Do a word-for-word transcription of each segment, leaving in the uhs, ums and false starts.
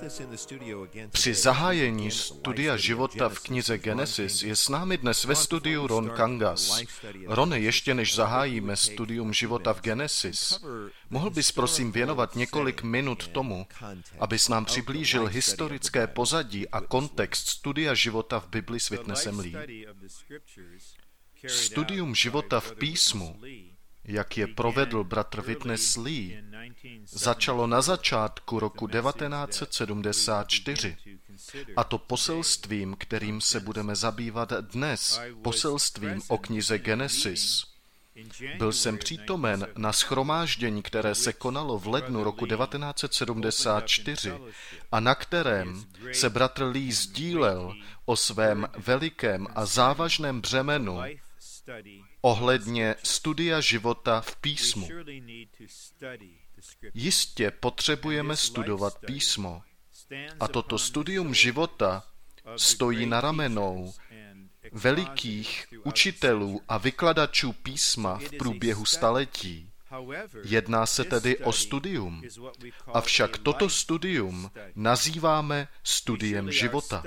Při zahájení studia života v knize Genesis je s námi dnes ve studiu Ron Kangas. Rone, ještě než zahájíme studium života v Genesis, mohl bys prosím věnovat několik minut tomu, abys nám přiblížil historické pozadí a kontext studia života v Bibli s Witnessem Lee? Studium života v písmu, jak je provedl bratr Witness Lee, začalo na začátku roku devatenáct set sedmdesát čtyři. A to poselstvím, kterým se budeme zabývat dnes, poselstvím o knize Genesis. Byl jsem přítomen na shromáždění, které se konalo v lednu roku devatenáct set sedmdesát čtyři a na kterém se bratr Lee sdílel o svém velikém a závažném břemenu ohledně studia života v písmu. Jistě potřebujeme studovat písmo. A toto studium života stojí na ramenou velikých učitelů a vykladačů písma v průběhu staletí. Jedná se tedy o studium. Avšak toto studium nazýváme studiem života.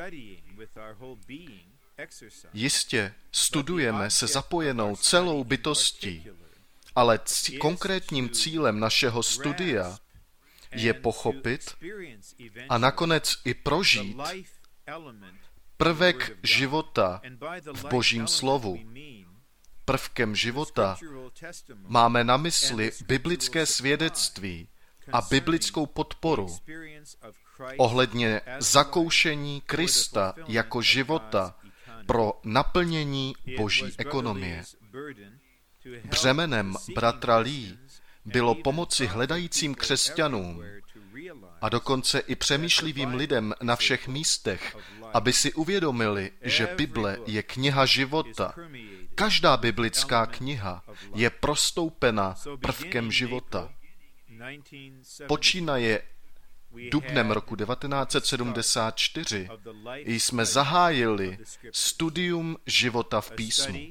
Jistě studujeme se zapojenou celou bytostí, ale c- konkrétním cílem našeho studia je pochopit a nakonec i prožít prvek života v Božím slovu. Prvkem života máme na mysli biblické svědectví a biblickou podporu ohledně zakoušení Krista jako života pro naplnění Boží ekonomie. Břemenem bratra Lee bylo pomoci hledajícím křesťanům a dokonce i přemýšlivým lidem na všech místech, aby si uvědomili, že Bible je kniha života. Každá biblická kniha je prostoupena prvkem života. Počínaje dubnem roku devatenáct set sedmdesát čtyři jsme zahájili studium života v písmu.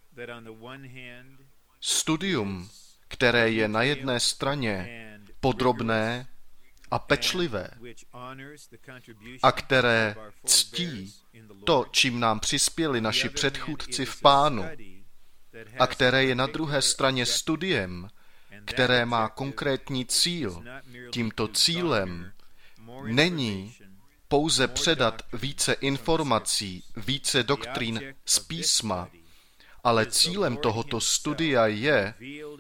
Studium, které je na jedné straně podrobné a pečlivé a které ctí to, čím nám přispěli naši předchůdci v Pánu, a které je na druhé straně studiem, které má konkrétní cíl. Tímto cílem není pouze předat více informací, více doktrín z písma, ale cílem tohoto studia je,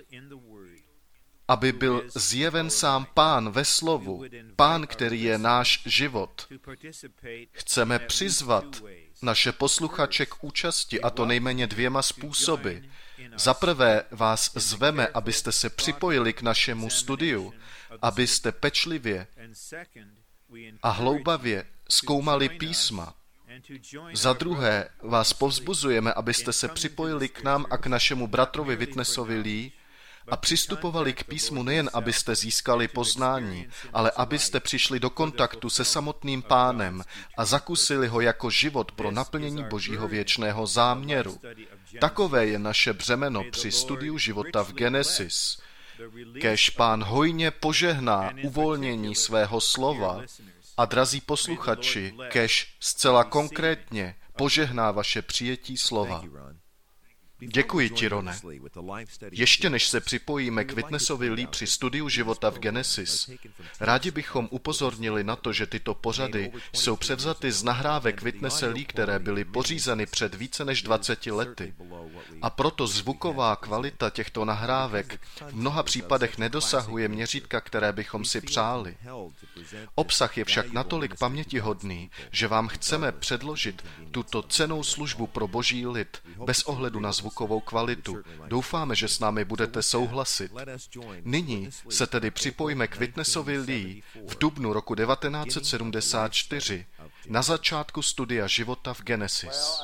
aby byl zjeven sám Pán ve slovu, Pán, který je náš život. Chceme přizvat naše posluchače k účasti, a to nejméně dvěma způsoby. Za prvé vás zveme, abyste se připojili k našemu studiu, abyste pečlivě a hloubavě zkoumali písma. Za druhé vás povzbuzujeme, abyste se připojili k nám a k našemu bratrovi Witnessovi Lee a přistupovali k písmu nejen, abyste získali poznání, ale abyste přišli do kontaktu se samotným Pánem a zakusili ho jako život pro naplnění Božího věčného záměru. Takové je naše břemeno při studiu života v Genesis. Kéž Pán hojně požehná uvolnění svého slova a drazí posluchači, kéž zcela konkrétně požehná vaše přijetí slova. Děkuji ti, Rone. Ještě než se připojíme k Witnessovi Lee při studiu života v Genesis, rádi bychom upozornili na to, že tyto pořady jsou převzaty z nahrávek Witnesse Lee, které byly pořízeny před více než dvaceti lety. A proto zvuková kvalita těchto nahrávek v mnoha případech nedosahuje měřítka, které bychom si přáli. Obsah je však natolik pamětihodný, že vám chceme předložit tuto cennou službu pro Boží lid bez ohledu na zvukovou kvalitu. Doufáme, že s námi budete souhlasit. Nyní se tedy připojíme k Witnessovi Lee v dubnu roku devatenáct set sedmdesát čtyři na začátku studia života v Genesis.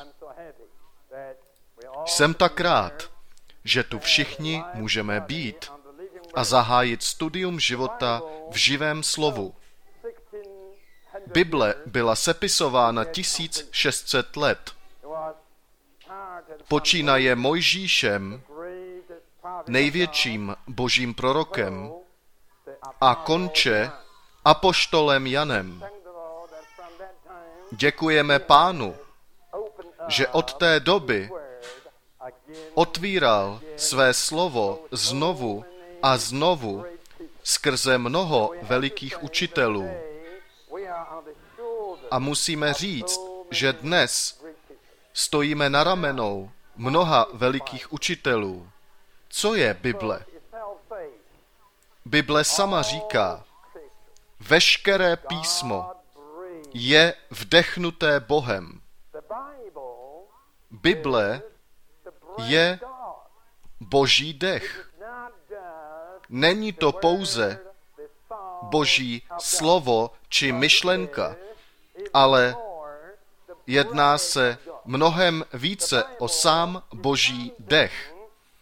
Jsem tak rád, že tu všichni můžeme být a zahájit studium života v živém slovu. Bible byla sepisována tisíc šest set let. Počínaje Mojžíšem, největším božím prorokem, a konče apoštolem Janem. Děkujeme Pánu, že od té doby otvíral své slovo znovu a znovu skrze mnoho velikých učitelů. A musíme říct, že dnes stojíme na ramenou mnoha velikých učitelů. Co je Bible? Bible sama říká, veškeré písmo je vdechnuté Bohem. Bible je Boží dech. Není to pouze Boží slovo či myšlenka, ale jedná se mnohem více o sám Boží dech.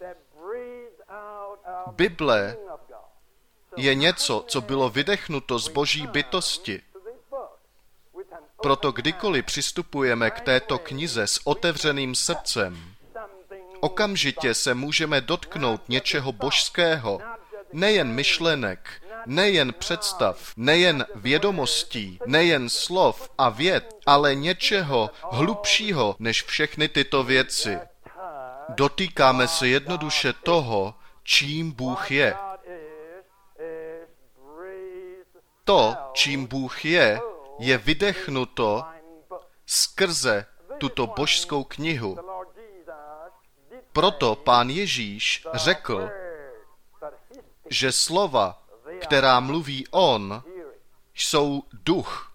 Bible je něco, co bylo vydechnuto z Boží bytosti. Proto kdykoliv přistupujeme k této knize s otevřeným srdcem, okamžitě se můžeme dotknout něčeho božského, nejen myšlenek, nejen představ, nejen vědomostí, nejen slov a věd, ale něčeho hlubšího než všechny tyto věci. Dotýkáme se jednoduše toho, čím Bůh je. To, čím Bůh je, je vydechnuto skrze tuto božskou knihu. Proto Pán Ježíš řekl, že slova, která mluví on, jsou duch.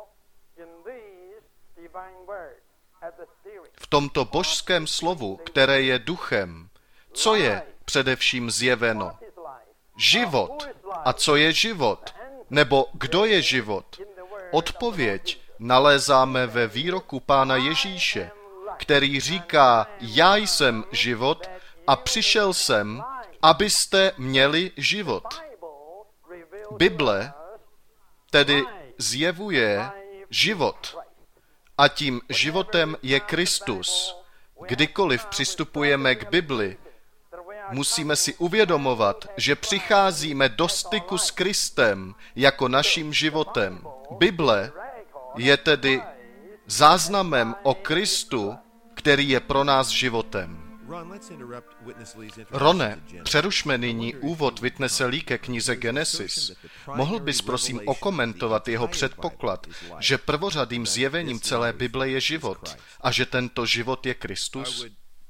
V tomto božském slovu, které je duchem, co je především zjeveno? Život. A co je život? Nebo kdo je život? Odpověď nalézáme ve výroku Pána Ježíše, který říká, já jsem život a přišel jsem, abyste měli život. Bible tedy zjevuje život. A tím životem je Kristus. Kdykoliv přistupujeme k Bibli, musíme si uvědomovat, že přicházíme do styku s Kristem jako naším životem. Bible je tedy záznamem o Kristu, který je pro nás životem. Rone, přerušme nyní úvod Witnesse Lee ke knize Genesis. Mohl bys prosím okomentovat jeho předpoklad, že prvořadým zjevením celé Bible je život a že tento život je Kristus?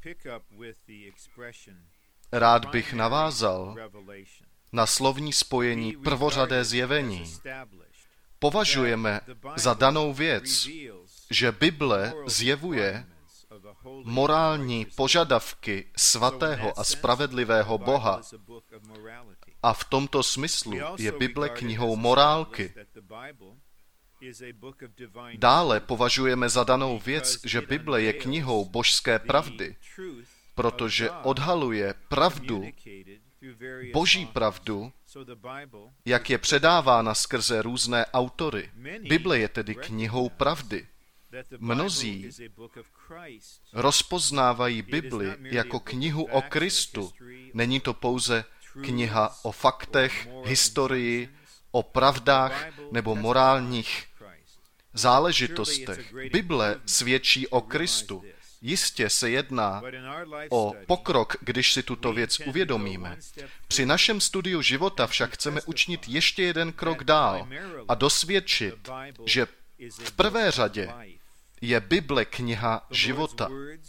Rád bych navázal na slovní spojení prvořadé zjevení. Považujeme za danou věc, že Bible zjevuje morální požadavky svatého a spravedlivého Boha. A v tomto smyslu je Bible knihou morálky. Dále považujeme za danou věc, že Bible je knihou božské pravdy, protože odhaluje pravdu, boží pravdu, jak je předávána skrze různé autory. Bible je tedy knihou pravdy. Mnozí rozpoznávají Bibli jako knihu o Kristu. Není to pouze kniha o faktech, historii, o pravdách nebo morálních záležitostech. Bible svědčí o Kristu. Jistě se jedná o pokrok, když si tuto věc uvědomíme. Při našem studiu života však chceme učinit ještě jeden krok dál a dosvědčit, že v prvé řadě je Bible kniha života.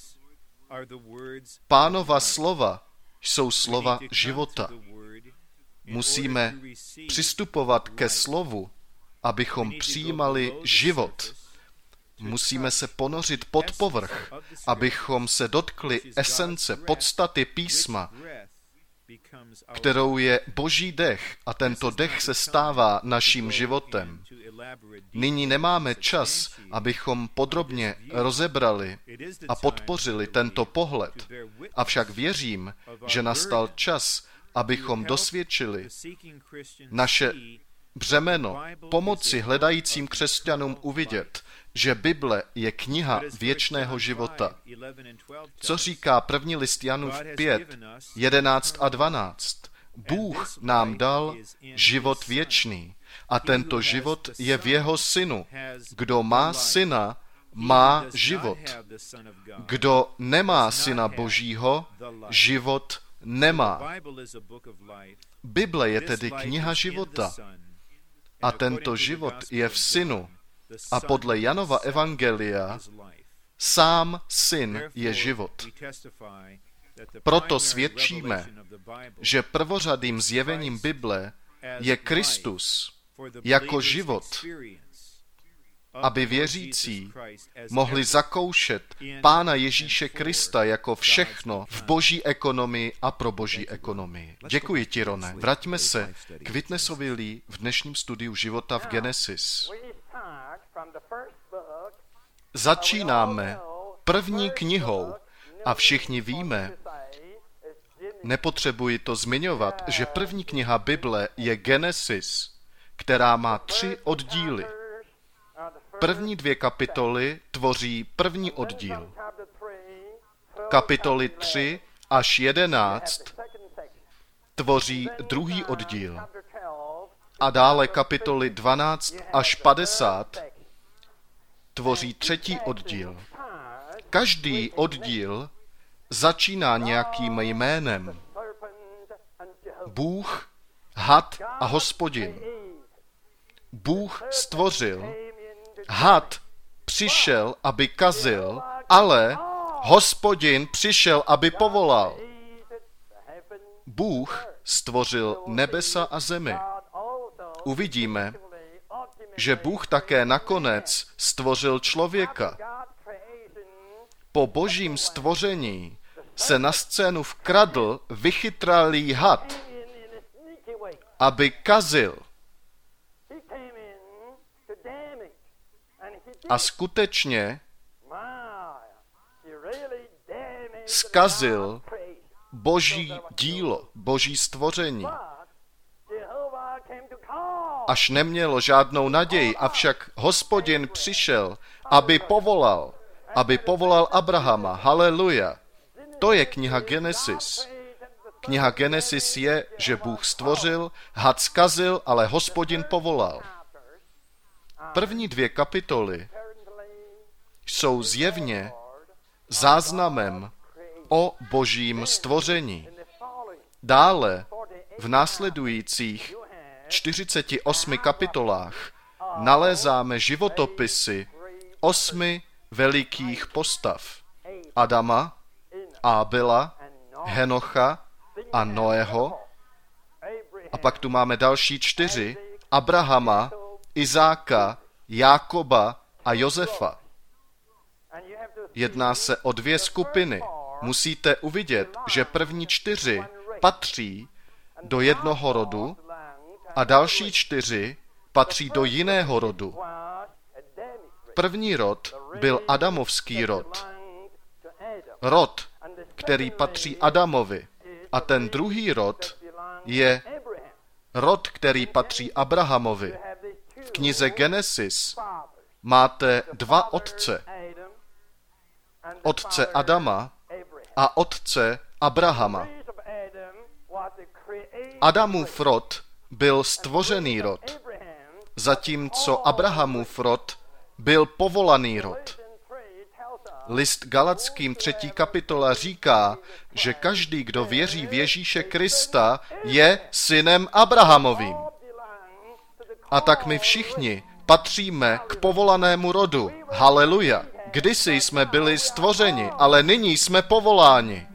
Pánova slova jsou slova života. Musíme přistupovat ke slovu, abychom přijímali život. Musíme se ponořit pod povrch, abychom se dotkli esence, podstaty písma, kterou je Boží dech, a tento dech se stává naším životem. Nyní nemáme čas, abychom podrobně rozebrali a podpořili tento pohled, avšak věřím, že nastal čas, abychom dosvědčili naše břemeno pomoci hledajícím křesťanům uvidět, že Bible je kniha věčného života. Co říká první list Janův pět, jedenáct a dvanáct? Bůh nám dal život věčný A tento život je v jeho synu. Kdo má syna, má život. Kdo nemá syna Božího, život nemá. Bible je tedy kniha života. A tento život je v synu. A podle Janova evangelia sám syn je život. Proto svědčíme, že prvořadým zjevením Bible je Kristus jako život, aby věřící mohli zakoušet Pána Ježíše Krista jako všechno v boží ekonomii a pro boží ekonomii. Děkuji ti, Rone. Vraťme se k Witnessovi Lee v dnešním studiu života v Genesis. Začínáme první knihou a všichni víme, nepotřebuji to zmiňovat, že první kniha Bible je Genesis, která má tři oddíly. První dvě kapitoly tvoří první oddíl. Kapitoly tři až jedenáct tvoří druhý oddíl. A dále kapitoly dvanáct až padesát tvoří třetí oddíl. Každý oddíl začíná nějakým jménem. Bůh, had a Hospodin. Bůh stvořil, had přišel, aby kazil, ale Hospodin přišel, aby povolal. Bůh stvořil nebesa a zemi. Uvidíme, že Bůh také nakonec stvořil člověka. Po božím stvoření se na scénu vkradl vychytralý had, aby kazil. A skutečně zkazil boží dílo, boží stvoření. Až nemělo žádnou naději, avšak Hospodin přišel, aby povolal, aby povolal Abrahama. Haleluja. To je kniha Genesis. Kniha Genesis je, že Bůh stvořil, had zkazil, ale Hospodin povolal. První dvě kapitoly jsou zjevně záznamem o božím stvoření. Dále v následujících čtyřiceti osmi kapitolách nalézáme životopisy osmi velikých postav. Adama, Ábela, Henocha a Noého. A pak tu máme další čtyři. Abrahama, Izáka, Jákoba a Josefa. Jedná se o dvě skupiny. Musíte uvidět, že první čtyři patří do jednoho rodu a další čtyři patří do jiného rodu. První rod byl Adamovský rod. Rod, který patří Adamovi. A ten druhý rod je rod, který patří Abrahamovi. V knize Genesis máte dva otce. Otce Adama a otce Abrahama. Adamův rod byl stvořený rod, zatímco Abrahamův rod byl povolaný rod. List Galatským třetí kapitola říká, že každý, kdo věří v Ježíše Krista, je synem Abrahamovým. A tak my všichni patříme k povolanému rodu. Haleluja. Kdysi jsme byli stvořeni, ale nyní jsme povoláni.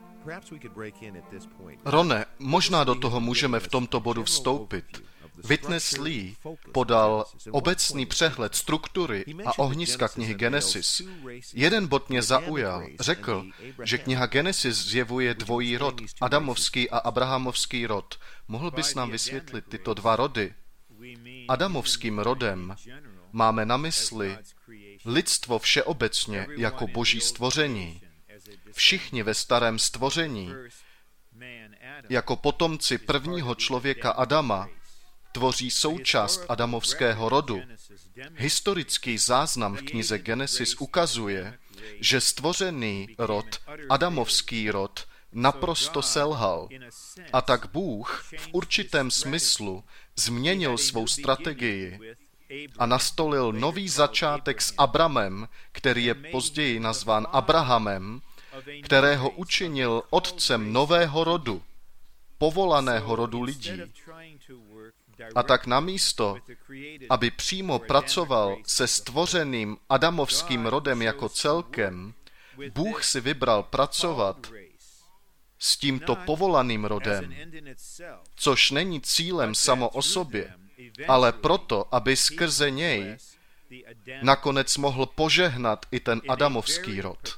Rone, možná do toho můžeme v tomto bodu vstoupit. Witness Lee podal obecný přehled struktury a ohniska knihy Genesis. Jeden bod mě zaujal. Řekl, že kniha Genesis zjevuje dvojí rod, Adamovský a Abrahamovský rod. Mohl bys nám vysvětlit tyto dva rody? Adamovským rodem máme na mysli lidstvo všeobecně jako boží stvoření. Všichni ve starém stvoření, jako potomci prvního člověka Adama, tvoří součást adamovského rodu. Historický záznam v knize Genesis ukazuje, že stvořený rod, adamovský rod, naprosto selhal. A tak Bůh v určitém smyslu změnil svou strategii a nastolil nový začátek s Abramem, který je později nazván Abrahamem, kterého učinil otcem nového rodu, povolaného rodu lidí. A tak namísto, aby přímo pracoval se stvořeným adamovským rodem jako celkem, Bůh si vybral pracovat s tímto povolaným rodem, což není cílem samo o sobě, ale proto, aby skrze něj nakonec mohl požehnat i ten adamovský rod.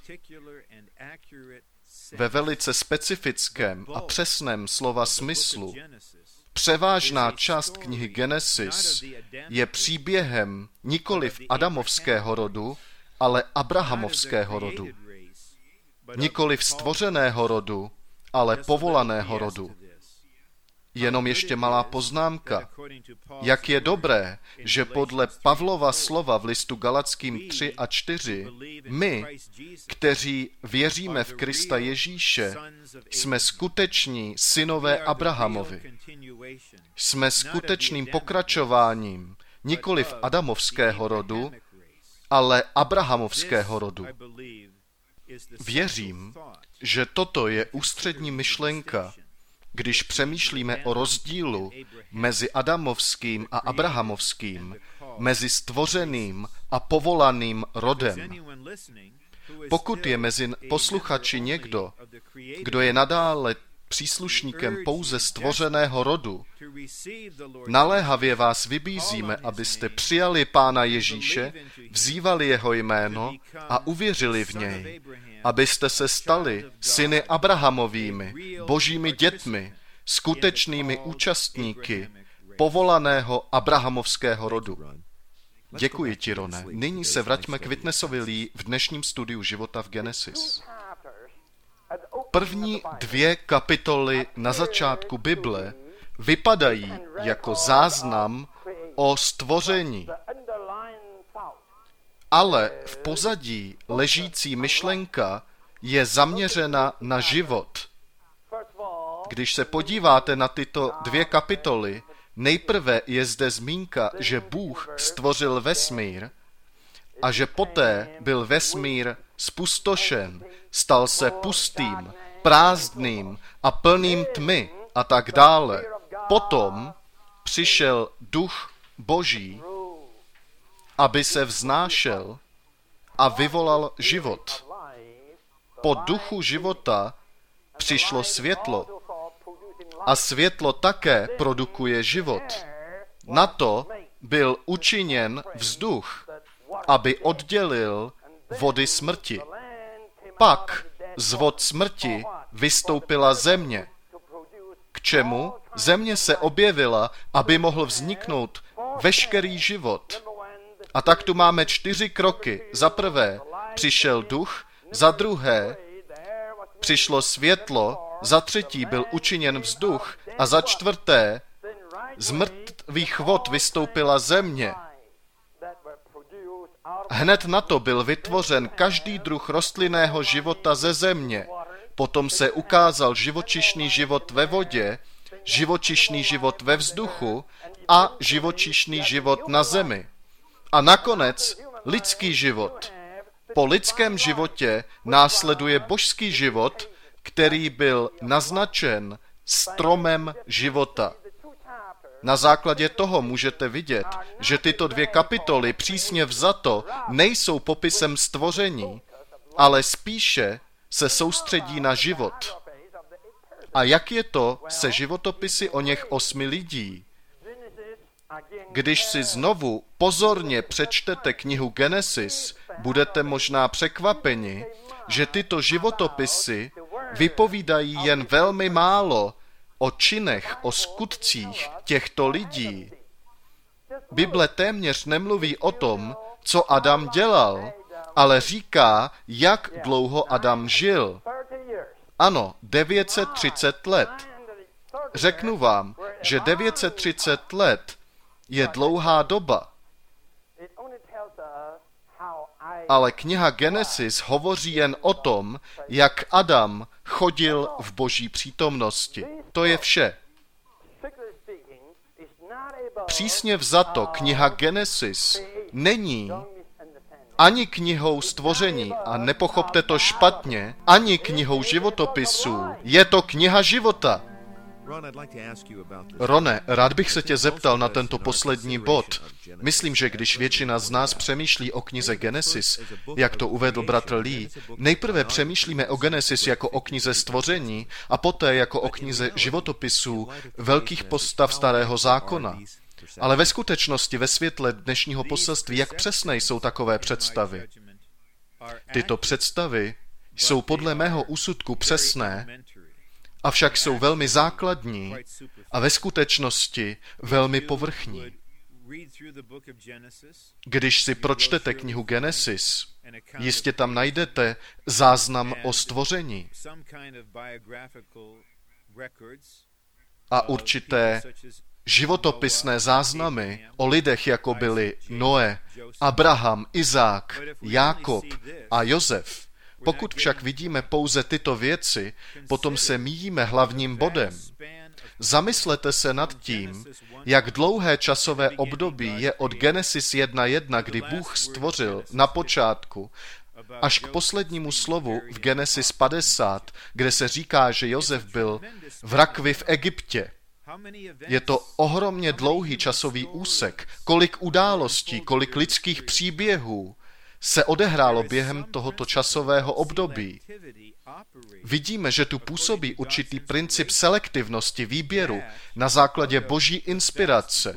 Ve velice specifickém a přesném slova smyslu převážná část knihy Genesis je příběhem nikoliv adamovského rodu, ale abrahamovského rodu. Nikoliv stvořeného rodu, ale povolaného rodu. Jenom ještě malá poznámka. Jak je dobré, že podle Pavlova slova v listu Galatským tři a čtyři my, kteří věříme v Krista Ježíše, jsme skuteční synové Abrahamovi. Jsme skutečným pokračováním nikoliv adamovského rodu, ale abrahamovského rodu. Věřím, že toto je ústřední myšlenka, když přemýšlíme o rozdílu mezi adamovským a abrahamovským, mezi stvořeným a povolaným rodem. Pokud je mezi posluchači někdo, kdo je nadále příslušníkem pouze stvořeného rodu, naléhavě vás vybízíme, abyste přijali Pána Ježíše, vzývali jeho jméno a uvěřili v něj, abyste se stali syny Abrahamovými, božími dětmi, skutečnými účastníky povolaného abrahamovského rodu. Děkuji ti, Rone. Nyní se vraťme k Witnessovi Lee v dnešním studiu života v Genesis. První dvě kapitoly na začátku Bible vypadají jako záznam o stvoření. Ale v pozadí ležící myšlenka je zaměřena na život. Když se podíváte na tyto dvě kapitoly, nejprve je zde zmínka, že Bůh stvořil vesmír a že poté byl vesmír spustošen, stal se pustým, prázdným a plným tmy a tak dále. Potom přišel duch Boží, aby se vznášel a vyvolal život. Po duchu života přišlo světlo a světlo také produkuje život. Na to byl učiněn vzduch, aby oddělil vody smrti. Pak z vod smrti vystoupila země. K čemu? Země se objevila, aby mohl vzniknout veškerý život. A tak tu máme čtyři kroky. Za prvé přišel duch, za druhé přišlo světlo, za třetí byl učiněn vzduch a za čtvrté z mrtvých vod vystoupila země. Hned na to byl vytvořen každý druh rostlinného života ze země. Potom se ukázal živočišný život ve vodě, živočišný život ve vzduchu a živočišný život na zemi. A nakonec lidský život. Po lidském životě následuje božský život, který byl naznačen stromem života. Na základě toho můžete vidět, že tyto dvě kapitoly přísně vzato nejsou popisem stvoření, ale spíše se soustředí na život. A jak je to se životopisy o něch osmi lidí? Když si znovu pozorně přečtete knihu Genesis, budete možná překvapeni, že tyto životopisy vypovídají jen velmi málo o činech, o skutcích těchto lidí. Bible téměř nemluví o tom, co Adam dělal, ale říká, jak dlouho Adam žil. Ano, devět set třicet let. Řeknu vám, že devět set třicet let je dlouhá doba. Ale kniha Genesis hovoří jen o tom, jak Adam chodil v Boží přítomnosti. To je vše. Přísně vzato kniha Genesis není ani knihou stvoření, a nepochopte to špatně, ani knihou životopisů. Je to kniha života. Rone, rád bych se tě zeptal na tento poslední bod. Myslím, že když většina z nás přemýšlí o knize Genesis, jak to uvedl bratr Lee, nejprve přemýšlíme o Genesis jako o knize stvoření a poté jako o knize životopisů velkých postav Starého zákona. Ale ve skutečnosti, ve světle dnešního poselství, jak přesné jsou takové představy? Tyto představy jsou podle mého úsudku přesné, avšak jsou velmi základní a ve skutečnosti velmi povrchní. Když si pročtete knihu Genesis, jistě tam najdete záznam o stvoření a určité životopisné záznamy o lidech, jako byli Noé, Abraham, Izák, Jákob a Josef. Pokud však vidíme pouze tyto věci, potom se míjíme hlavním bodem. Zamyslete se nad tím, jak dlouhé časové období je od Genesis jedna jedna, kdy Bůh stvořil na počátku, až k poslednímu slovu v Genesis padesát, kde se říká, že Josef byl v rakvi v Egyptě. Je to ohromně dlouhý časový úsek, kolik událostí, kolik lidských příběhů se odehrálo během tohoto časového období. Vidíme, že tu působí určitý princip selektivnosti výběru na základě boží inspirace.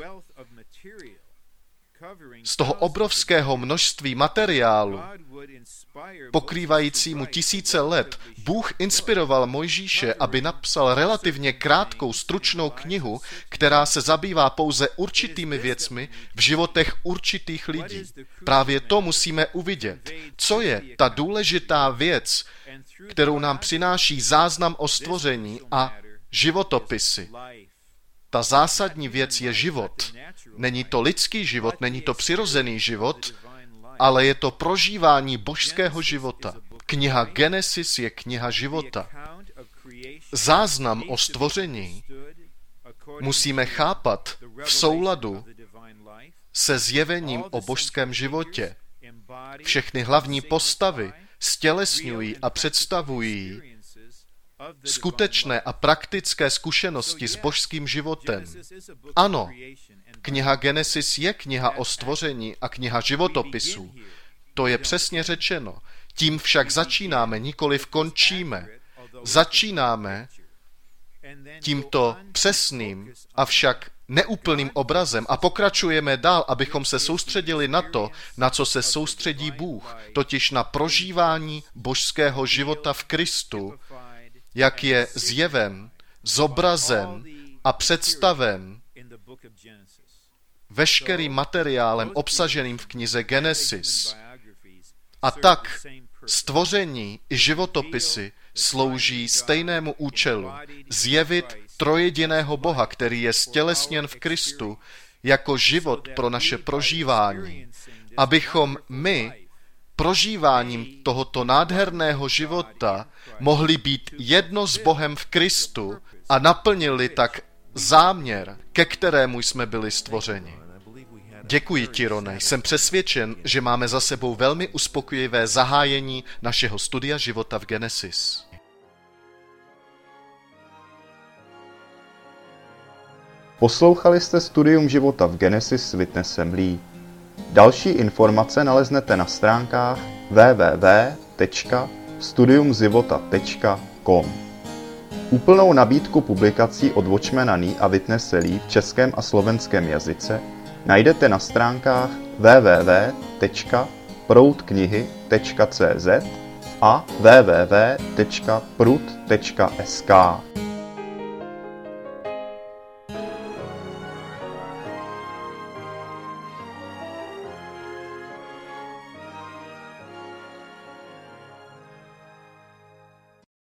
Z toho obrovského množství materiálu, pokrývajícímu tisíce let, Bůh inspiroval Mojžíše, aby napsal relativně krátkou, stručnou knihu, která se zabývá pouze určitými věcmi v životech určitých lidí. Právě to musíme uvidět. Co je ta důležitá věc, kterou nám přináší záznam o stvoření a životopisy? Ta zásadní věc je život. Není to lidský život, není to přirozený život, ale je to prožívání božského života. Kniha Genesis je kniha života. Záznam o stvoření musíme chápat v souladu se zjevením o božském životě. Všechny hlavní postavy stělesňují a představují skutečné a praktické zkušenosti s božským životem. Ano, kniha Genesis je kniha o stvoření a kniha životopisů. To je přesně řečeno. Tím však začínáme, nikoliv končíme. Začínáme tímto přesným, avšak neúplným obrazem a pokračujeme dál, abychom se soustředili na to, na co se soustředí Bůh, totiž na prožívání božského života v Kristu, jak je zjeven, zobrazen a představen veškerým materiálem obsaženým v knize Genesis. A tak stvoření i životopisy slouží stejnému účelu zjevit trojjediného Boha, který je stělesněn v Kristu jako život pro naše prožívání, abychom my prožíváním tohoto nádherného života mohli být jedno s Bohem v Kristu a naplnili tak záměr, ke kterému jsme byli stvořeni. Děkuji ti, Rone. Jsem přesvědčen, že máme za sebou velmi uspokojivé zahájení našeho studia života v Genesis. Poslouchali jste studium života v Genesis s Witnessem Lee. Další informace naleznete na stránkách w w w tečka studium života tečka com. Úplnou nabídku publikací od Watchmana Nee a Witnesse Lee v českém a slovenském jazyce najdete na stránkách w w w tečka proud knihy tečka c z a w w w tečka prud tečka s k.